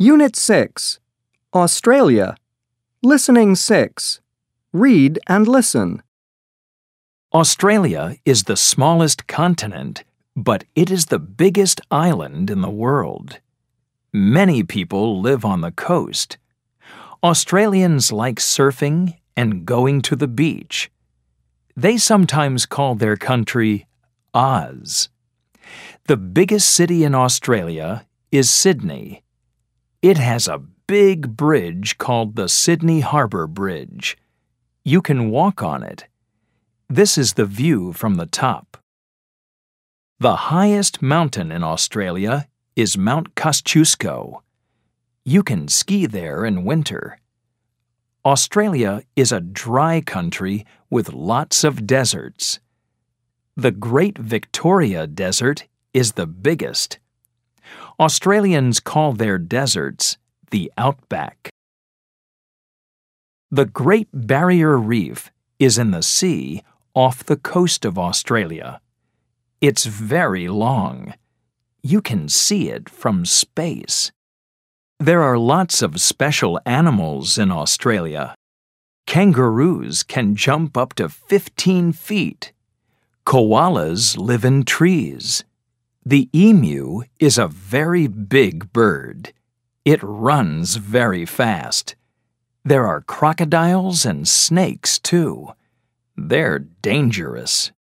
Unit 6, Australia. Listening 6. Read and listen. Australia is the smallest continent, but it is the biggest island in the world. Many people live on the coast. Australians like surfing and going to the beach. They sometimes call their country Oz. The biggest city in Australia is Sydney. It has a big bridge called the Sydney Harbour Bridge. You can walk on it. This is the view from the top. The highest mountain in Australia is Mount Kosciuszko. You can ski there in winter. Australia is a dry country with lots of deserts. The Great Victoria Desert is the biggest. Australians call their deserts the outback. The Great Barrier Reef is in the sea off the coast of Australia. It's very long. You can see it from space. There are lots of special animals in Australia. Kangaroos can jump up to 15 feet. Koalas live in trees. The emu is a very big bird. It runs very fast. There are crocodiles and snakes, too. They're dangerous.